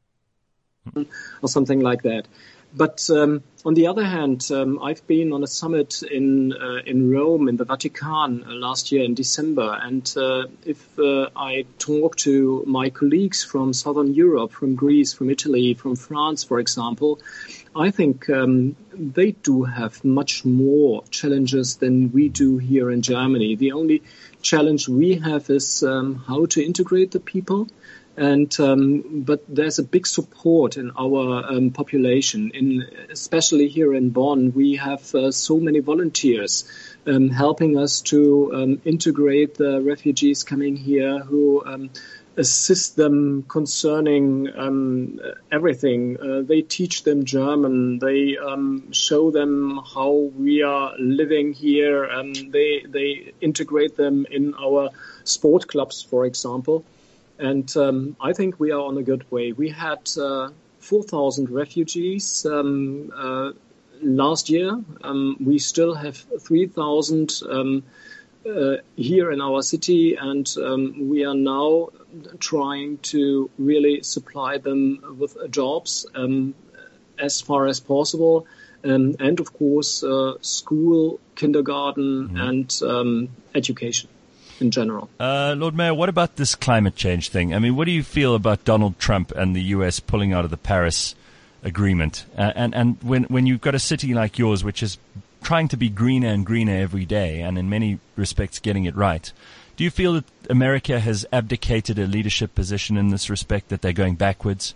uh, or something like that. But um, on the other hand, um, I've been on a summit in uh, in Rome, in the Vatican, uh, last year in December, and uh, if uh, I talk to my colleagues from Southern Europe, from Greece, from Italy, from France, for example, I think um, they do have much more challenges than we do here in Germany. The only challenge we have is um, how to integrate the people. And um, but there's a big support in our um, population, in especially here in Bonn. We have uh, so many volunteers um, helping us to um, integrate the refugees coming here, who um, assist them concerning um, everything. Uh, they teach them German. They um, show them how we are living here. Um, they they integrate them in our sport clubs, for example. And um, I think we are on a good way. We had uh, four thousand refugees um, uh, last year. Um, we still have three thousand um, uh, here in our city, and um, we are now trying to really supply them with jobs um, as far as possible. Um, and, of course, uh, school, kindergarten, mm-hmm. and um, education. in general. Uh, Lord Mayor, what about this climate change thing? I mean, what do you feel about Donald Trump and the U S pulling out of the Paris Agreement? Uh, and and when, when you've got a city like yours, which is trying to be greener and greener every day, and in many respects getting it right, do you feel that America has abdicated a leadership position in this respect, that they're going backwards?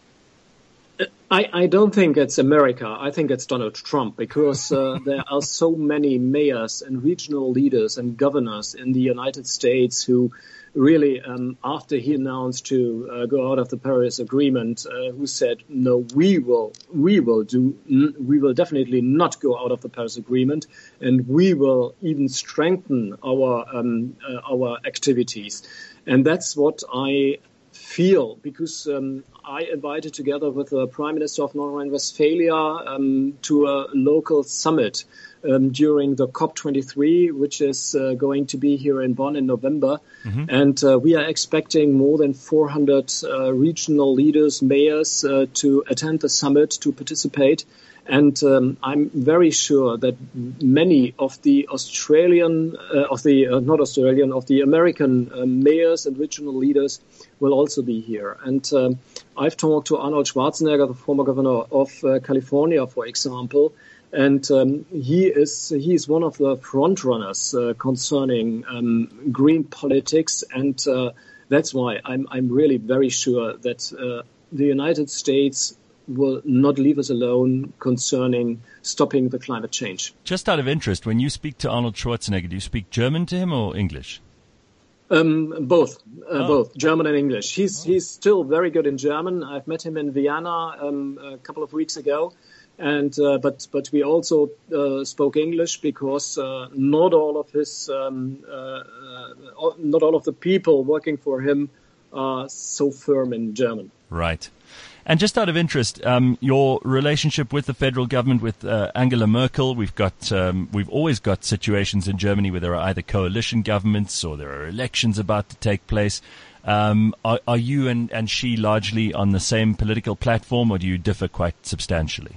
I, I don't think it's America. I think it's Donald Trump, because uh, there are so many mayors and regional leaders and governors in the United States who really, um, after he announced to uh, go out of the Paris Agreement, uh, who said, no, we will, we will do, we will definitely not go out of the Paris Agreement, and we will even strengthen our, um, uh, our activities. And that's what I feel, because um, I invited, together with the Prime Minister of North Rhine-Westphalia, um, to a local summit um, during the COP twenty-three, which is uh, going to be here in Bonn in November. Mm-hmm. And uh, we are expecting more than four hundred uh, regional leaders, mayors, uh, to attend the summit, to participate. And um, I'm very sure that many of the Australian, uh, of the uh, not Australian, of the American uh, mayors and regional leaders will also be here. And um, I've talked to Arnold Schwarzenegger, the former governor of uh, California, for example, and um, he is he is one of the front runners uh, concerning um, green politics, and uh, that's why I'm I'm really very sure that uh, the United States will not leave us alone concerning stopping the climate change. Just out of interest, when you speak to Arnold Schwarzenegger, do you speak German to him or English? Um, both, uh, Oh. both German and English. He's he's still very good in German. I've met him in Vienna um, a couple of weeks ago, and uh, but but we also uh, spoke English, because uh, not all of his um, uh, uh, not all of the people working for him are so firm in German. Right. And just out of interest, um, your relationship with the federal government, with uh, Angela Merkel, we've got, um, we've always got situations in Germany where there are either coalition governments or there are elections about to take place. Um, are, are you and, and she largely on the same political platform, or do you differ quite substantially?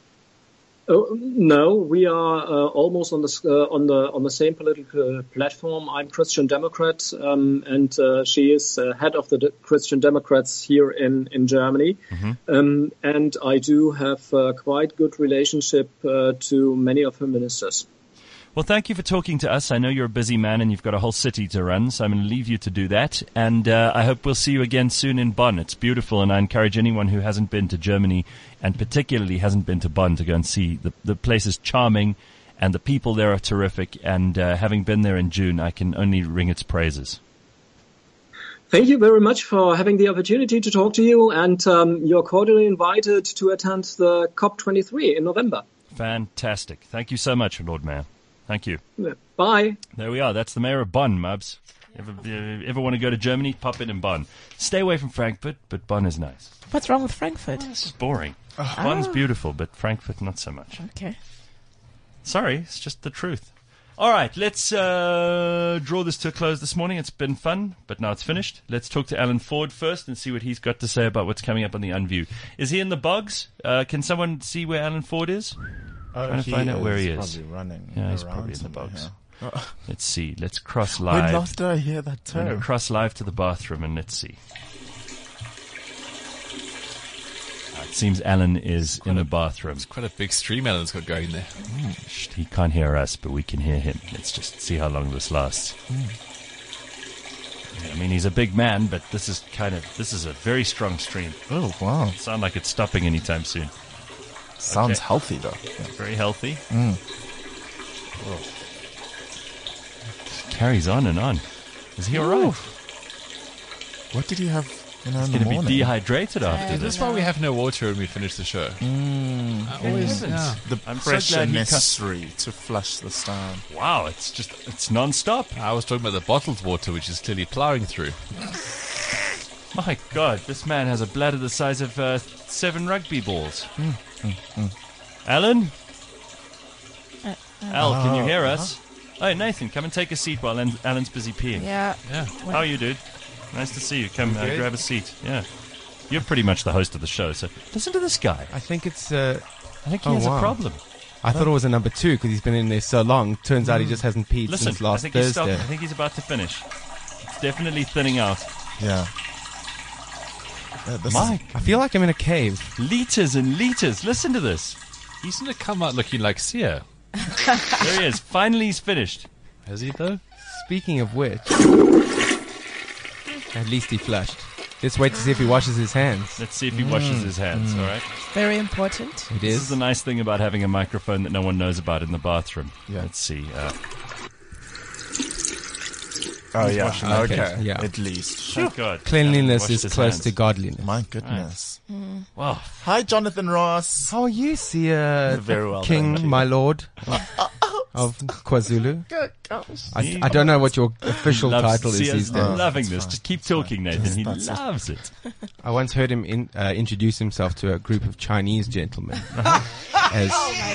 Oh, no, we are uh, almost on the uh, on the on the same political platform. I'm Christian Democrat, um, and uh, she is uh, head of the De- Christian Democrats here in in Germany. Mm-hmm. Um, and I do have uh, quite good relationship uh, to many of her ministers. Well, thank you for talking to us. I know you're a busy man and you've got a whole city to run, so I'm going to leave you to do that. And uh, I hope we'll see you again soon in Bonn. It's beautiful, and I encourage anyone who hasn't been to Germany, and particularly hasn't been to Bonn, to go and see. The, the place is charming, and the people there are terrific. And uh, having been there in June, I can only ring its praises. Thank you very much for having the opportunity to talk to you, and um, you're cordially invited to attend the COP twenty-three in November. Fantastic. Thank you so much, Lord Mayor. Thank you. Bye. There we are. That's the mayor of Bonn, Mubs. Ever, uh, ever want to go to Germany? Pop in in Bonn. Stay away from Frankfurt, but Bonn is nice. What's wrong with Frankfurt? It's boring. Bonn's beautiful, but Frankfurt not so much. Okay. Sorry, it's just the truth. All right, let's uh, draw this to a close this morning. It's been fun, but now it's finished. Let's talk to Alan Ford first and see what he's got to say about what's coming up on the Unview. Is he in the bogs? Uh, can someone see where Alan Ford is? Oh, Trying to he find out where he is is. Probably running. Yeah, he's around probably in the somewhere, bogs. yeah. Oh. Let's see. Let's cross When live. last did I hear that I'm gonna term? cross live to the bathroom and let's see. Uh, It seems Alan is in the bathroom. It's quite a big stream Alan's got going there. Mm, shh, he can't hear us, but we can hear him. Let's just see how long this lasts. Mm. I mean, he's a big man, but this is kind of, this is a very strong stream. Oh, wow. Doesn't sound like it's stopping anytime soon. Sounds Okay. healthy, though. Yeah. Very healthy. Mm. Whoa. Just carries on and on. Is he all right? What did he have, you know, He's in the going to be morning? dehydrated after Is this. this why we have no water when we finish the show? Mm. I always, yeah. The I'm so pressure glad he cut- necessary to flush the down. Wow, it's just, it's non-stop. I was talking about the bottled water, which is clearly ploughing through. My God, this man has a bladder the size of uh, seven rugby balls. Mm, mm, mm. Alan? Uh, uh, Al, can you Oh, hear uh-huh. us? Oh, Nathan, come and take a seat while Alan- Alan's busy peeing. Yeah. Yeah. How are you, dude? Nice to see you. Come, uh, Okay. grab a seat. Yeah. You're pretty much the host of the show, so listen to this guy. I think it's. Uh, I think he Oh, has wow. a problem. I thought it was a number two because he's been in there so long. Turns out he just hasn't peed Listen, since last I think he's stopped. Thursday. I think he's about to finish. It's definitely thinning out. Yeah. Uh, this My, I feel like I'm in a cave. liters and liters. Listen to this. He's going to come out looking like Sia. There he is. Finally, he's finished. Has he, though? Speaking of which, at least he flushed. Let's wait to see if he washes his hands. Let's see if he washes his hands. All right. Very important. It This is. is the nice thing about having a microphone that no one knows about in the bathroom. Yeah. Let's see. Uh, oh yeah. washing Okay. hands. Yeah. At least. thank God. Cleanliness Washed is his close hands. to godliness. My goodness. Wow. Hi, Jonathan Ross. How are you, Sia? Very well King, done, my lord of KwaZulu. I, I don't know what your official Loves- title is Sia's these days. loving That's this. fine. Just keep That's talking, fine. Nathan. He That's it. loves it. I once heard him in, uh, introduce himself to a group of Chinese gentlemen as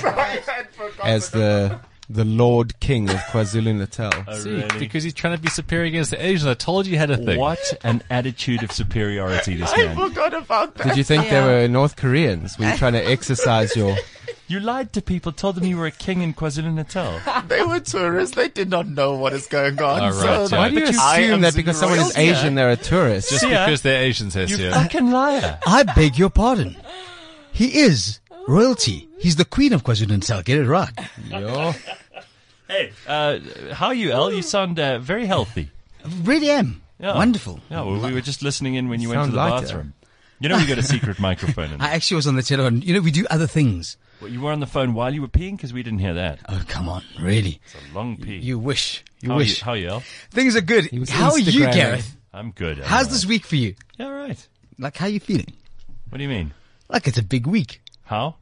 as the the Lord King of KwaZulu Natal. Oh, See, really? because he's trying to be superior against the Asians. I told you he had a thing. What an attitude of superiority this I man. forgot about that. Did you think they were North Koreans? Were you trying to exercise your? You lied to people, told them you were a king in KwaZulu-Natal. They were tourists. They did not know what is going on. All right, so yeah. Why do you But I assume am that because someone is royalty. Asian they're a tourist? Just Sia, because they're Asians, You Sia. fucking liar. I beg your pardon. He is royalty. He's the queen of KwaZulu-Natal. Get it right. Yo. Hey, uh, how are you, El? You sound uh, very healthy. Really am. Yeah. Wonderful. Yeah, well, we were just listening in when you went to Sound the lighter. bathroom. You know we got a secret microphone in I there. actually was on the telephone. You know, we do other things. Well, you were on the phone while you were peeing because we didn't hear that. Oh, come on. Really? It's a long pee. You wish. You how wish. Are you, how are you, El? Things are good. was How are you, Instagramming. Gareth? I'm good. I'm How's all this right. week for you? Yeah, all right. Like, how are you feeling? What do you mean? Like, it's a big week. How?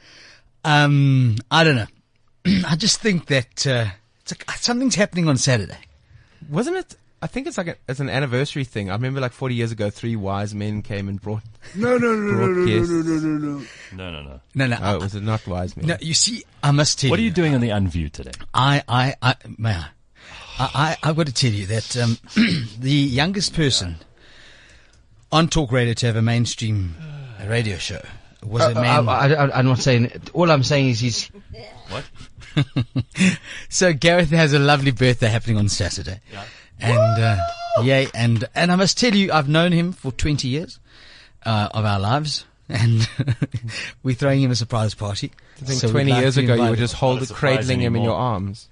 Um, I don't know. I just think that uh, it's like, something's happening on Saturday. Wasn't it? I think it's like a, it's an anniversary thing. I remember like forty years ago, three wise men came and brought. No, no, no, brought no, no, guests. no, no, no, no. No, no, no. No, no. Oh, was it not wise men? No, you see, I must tell What are you. you doing on the Unview today? I, I, I, may I? I, I, I've got to tell you that um, the youngest person on Talk Radio to have a mainstream radio show was a man. I, I, I'm not saying. All I'm saying is he's. What? So Gareth has a lovely birthday happening on Saturday, Yeah. and uh, yeah, and and I must tell you, I've known him for twenty years uh, of our lives, and we're throwing him a surprise party. I think So we'd twenty like years to ago you invite were him. just hold, Not a surprise cradling him in anymore. your arms.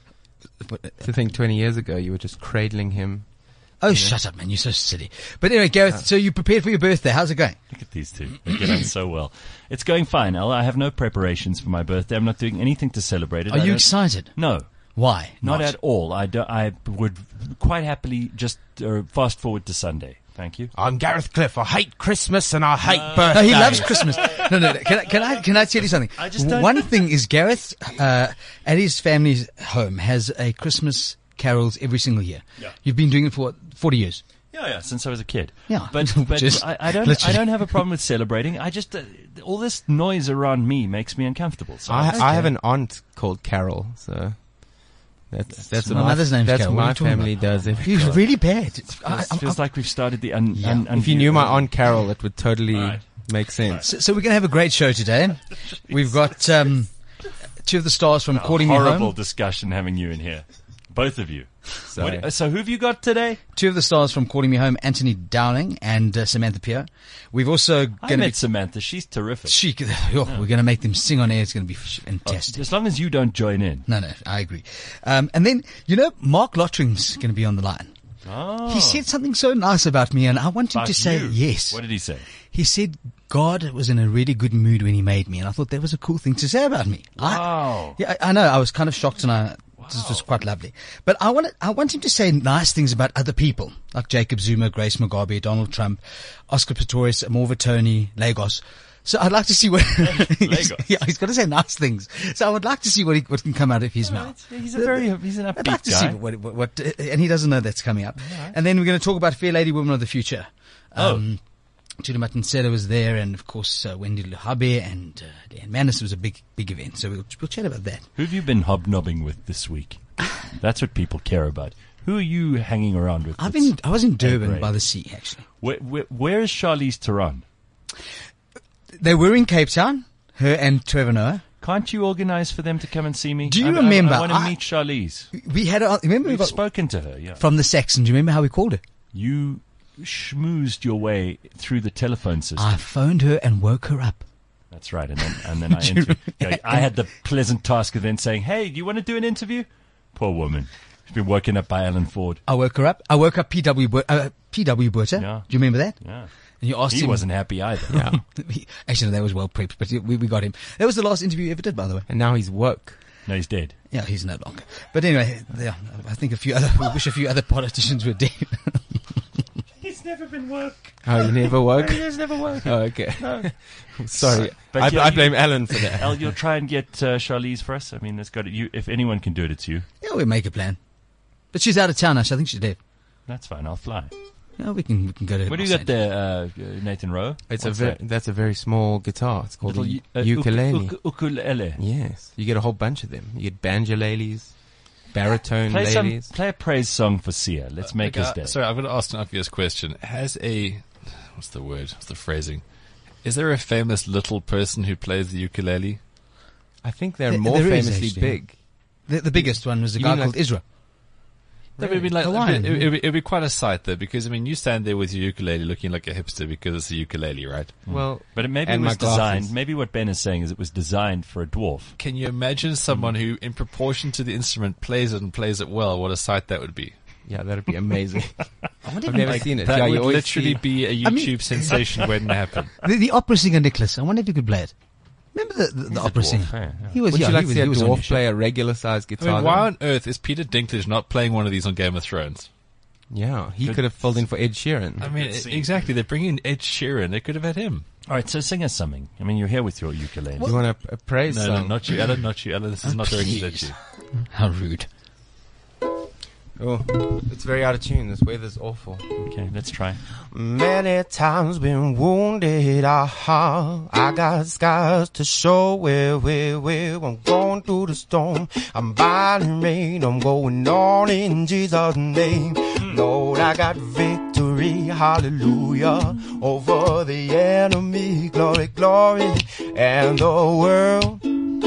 To think twenty years ago you were just cradling him. Oh, shut up, man! You're so silly. But anyway, Gareth, so you prepared for your birthday? How's it going? Look at these two. They get on so well. It's going fine, El. I have no preparations for my birthday. I'm not doing anything to celebrate it. Are I you don't- excited? No. Why? Not, at all. I, do, I would quite happily just uh, fast forward to Sunday. Thank you. I'm Gareth Cliff. I hate Christmas and I hate No, birthdays. he loves Christmas. No, no, no. Can I, can I, can I tell you something? I just don't- One thing is Gareth, uh, at his family's home has a Christmas carols every single year. Yeah. You've been doing it for what, forty years. Yeah, yeah, since I was a kid. Yeah. But, but Just I, I don't I literally. don't have a problem with celebrating. I just, uh, all this noise around me makes me uncomfortable. So I, Okay. I have an aunt called Carol, so that's that's My what mother's my, name's that's Carol. what What are my you talking family about? does. If, He's really bad. I, It I'm- feels I'm- like we've started the un, Yeah. un, if you knew my aunt Carol, it would totally Right. make sense. so, so we're going to have a great show today. We've got um, two of the stars from Calling Me horrible Home. discussion having you in here. Both of you. Sorry. What, so who have you got today? Two of the stars from Calling Me Home, Anthony Dowling and uh, Samantha Pierre. We've also I going to met be... Samantha. She's terrific. She, oh, We're going to make them sing on air. It's going to be fantastic. As long as you don't join in. No, no, I agree. Um, and then, you know, Mark Lottring's going to be on the line. Oh. He said something so nice about me, and I want him About to say you. yes. What did he say? He said God was in a really good mood when he made me, and I thought that was a cool thing to say about me. Wow. I, yeah, I, I know. I was kind of shocked, and I this was quite lovely. But I want I want him to say nice things about other people, like Jacob Zuma, Grace Mugabe, Donald Trump, Oscar Pistorius, Amorva Tony, Lagos. So I'd like to see what Lagos. yeah, he's got to say nice things. So I would like to see what he, what can come out of his mouth. He's a very, he's an I'd upbeat like to guy. see what, what, what uh, and he doesn't know that's coming up. And then we're going to talk about Fair Lady Women of the Future. Um, Julie Matansela was there, and of course uh, Wendy Luhabe and uh, Dan Manis. Was a big, big event. So we'll, we'll chat about that. Who have you been hobnobbing with this week? That's what people care about. Who are you hanging around with? I've that's been, I was in Durban A-grade? by the sea, actually. Where, where, where is Charlize Theron? They were in Cape Town, her and Trevor Noah. Can't you organise for them to come and see me? Do you I, remember? I, I want to I- meet Charlize. We had a, remember we We've got spoken to her, yeah. from the Saxon. Do you remember how we called her? You schmoozed your way through the telephone system. I phoned her and woke her up. That's right. And then, and then I, Do you inter- yeah, I had the pleasant task of then saying, hey, do you want to do an interview? Poor woman. She's been woken up by Alan Ford. I woke her up. I woke up P W Bur- uh, P W Burter. Yeah. Do you remember that? Yeah. And you asked He him. wasn't happy either. Yeah. Actually, no, that was well prepped, but we, we got him. That was the last interview you ever did, by the way. And now he's woke. No, he's dead. Yeah, he's no longer. But anyway, yeah, I think a few other, we wish a few other politicians were dead. He's never been woke. Oh, you never woke? He's never woke. Oh, okay. No. Sorry. But I, yeah, I you- blame Alan for that. Al, you'll try and get uh, Charlize for us. I mean, it's got you. If anyone can do it, it's you. Yeah, we'll make a plan. But she's out of town now, so I think she's dead. That's fine. I'll fly. Yeah, we can, we can go to What do you Los got there, uh, Nathan Rowe? It's What's a very, that? that's a very small guitar. It's called Little a u- uh, ukulele. uk- uk- ukulele. Yes, you get a whole bunch of them. You get banjolales, baritone Play some. ladies. Play a praise song for Sia. Let's make Okay, his day. Sorry, I'm going to ask an obvious question. Has a, what's the word? What's the phrasing? Is there a famous little person who plays the ukulele? I think they're There- more there is, famously actually. big. The, the biggest one was a You guy mean like- called Israel. No, but I mean, like, Hawaiian. it, it, it'd be quite a sight though, because I mean, you stand there with your ukulele looking like a hipster because it's a ukulele, right? Well, But it maybe it and was my glasses. designed. Maybe what Ben is saying is it was designed for a dwarf. Can you imagine someone who, in proportion to the instrument, plays it and plays it well? What a sight that would be! Yeah, that'd be amazing. I've if- never like, seen it. That yeah, you would always literally see- be a YouTube I mean- sensation waiting to happen. The, the opera singer Nicholas. I wonder if you could play it. Remember the, the, the opera dwarf, singer? yeah, yeah. He was. Would yeah, you like he to was, see a he was on your dwarf show. play a regular sized I guitar? mean, why on earth is Peter Dinklage not playing one of these on Game of Thrones? Yeah, he Good- could have filled in for Ed Sheeran. I mean, scene. exactly. They're bringing in Ed Sheeran. They could have had him. All right, so sing us something. I mean, you're here with your ukulele. Do you want a, a praise No, song? no, not you, Ellen. Not you, Ellen. This is not directed at you. How rude. Oh, it's very out of tune. This weather's awful. Okay, let's try. Many times been wounded, ah, I got scars to show where, where, where I'm going through the storm. I'm battling rain, I'm going on in Jesus' name. Lord, I got victory, hallelujah, over the enemy, glory, glory, and the world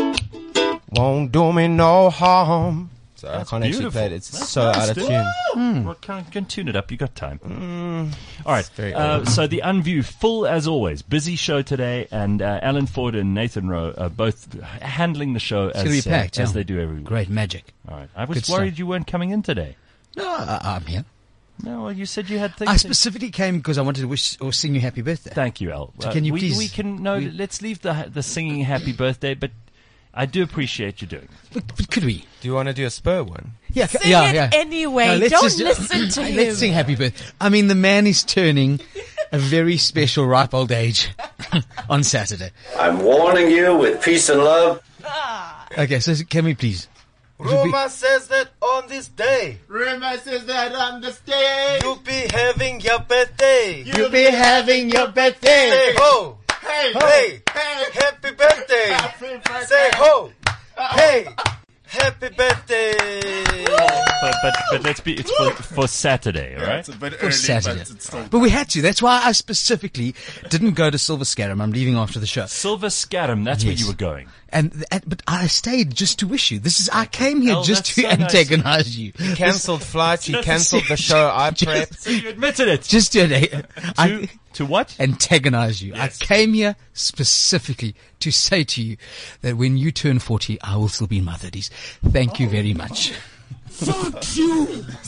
won't do me no harm. So I That's can't beautiful. actually play it. It's That's so nice, out of dude. tune. Well, can, can tune it up. You got time. Mm, All right. very Uh, old. so the Unview, full as always. Busy show today, and uh, Alan Ford and Nathan Rowe are both handling the show It's as, going to be packed, uh, as yeah. they do every week. Great magic. All right. I was Good worried stuff. you weren't coming in today. No, I, I'm here. No, well, you said you had things. I to- specifically came because I wanted to wish or sing you happy birthday. Thank you, Al. So can you we, please- We can no. we- let's leave the the singing happy birthday, but I do appreciate you doing it. But, but could we? Do you want to do a spur one? Yeah, Sing yeah, it yeah. anyway. No, let's Don't just- listen to him. Let's sing happy birthday. I mean, the man is turning a very special ripe old age on Saturday. I'm warning you with peace and love. Okay, so can we please? Rumor says that on this day, rumor says that on this day, you'll be having your birthday. You'll be having your birthday. Say ho, hey, hey, hey, happy birthday. Say ho, hey, happy birthday. But but but let's be. It's for, for Saturday, all right? It's a bit For early, Saturday. but it's still. But we had to. That's why I specifically didn't go to Silver Scarum. I'm leaving after the show. Silver Scarum. That's where Yes. you were going. And, and but I stayed just to wish you. This is I came here Oh, just that's to so nice. antagonize you. He cancelled flights. He Just- cancelled the show. I Just- prepped. So you admitted it. Just to, To I, to what? antagonize you. Yes. I came here specifically to say to you that when you turn forty, I will still be in my thirties. Thank you very much. Fuck you!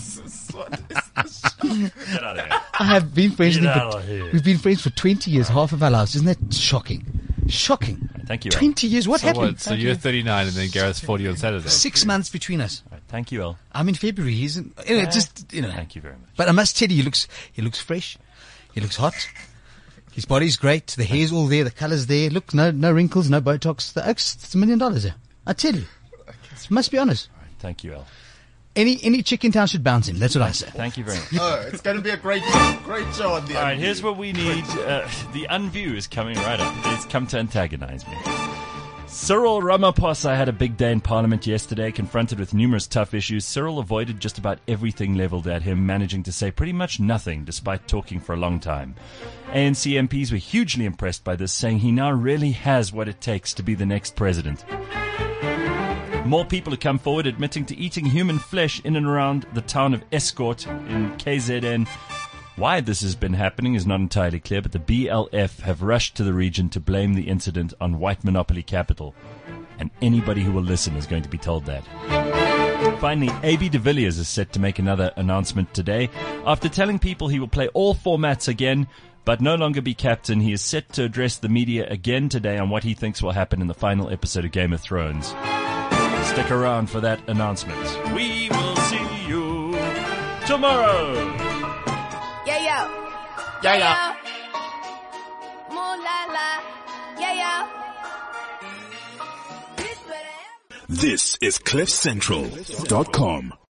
Get out of here. I have been friends Get with him out for, of here. we've been friends for twenty years, half of our lives. Isn't that shocking? Shocking. Thank you, Al. twenty years. What So happened? what? So you're thirty-nine and then Gareth's forty on Saturday. Six months between us. All right, thank you, Al. I'm in February. He's in, you know, just, you know. Thank you very much. But I must tell you, he looks, he looks fresh. He looks hot. His body's great. The hair's all there. The color's there. Look, no, no wrinkles, no Botox. The oaks, it's a million dollars there. I tell you. Must be honest. All right, thank you, Al. Any, any chick in town should bounce him. That's what I say. Thank you very much. Oh, it's going to be a great show. Great show on the All right, Unview. here's what we need. Uh, the Unview is coming right up. It's come to antagonize me. Cyril Ramaphosa had a big day in Parliament yesterday. Confronted with numerous tough issues, Cyril avoided just about everything levelled at him, managing to say pretty much nothing despite talking for a long time. A N C M Ps were hugely impressed by this, saying he now really has what it takes to be the next president. More people have come forward admitting to eating human flesh in and around the town of Escort in K Z N. Why this has been happening is not entirely clear, but the B L F have rushed to the region to blame the incident on white monopoly capital. And anybody who will listen is going to be told that. Finally, A B de Villiers is set to make another announcement today. After telling people he will play all formats again, but no longer be captain, he is set to address the media again today on what he thinks will happen in the final episode of Game of Thrones. Stick around for that announcement. We will see you tomorrow. Yeah, yeah. Yeah, yeah. Moon la la. Yeah, yeah. This is cliff central dot com.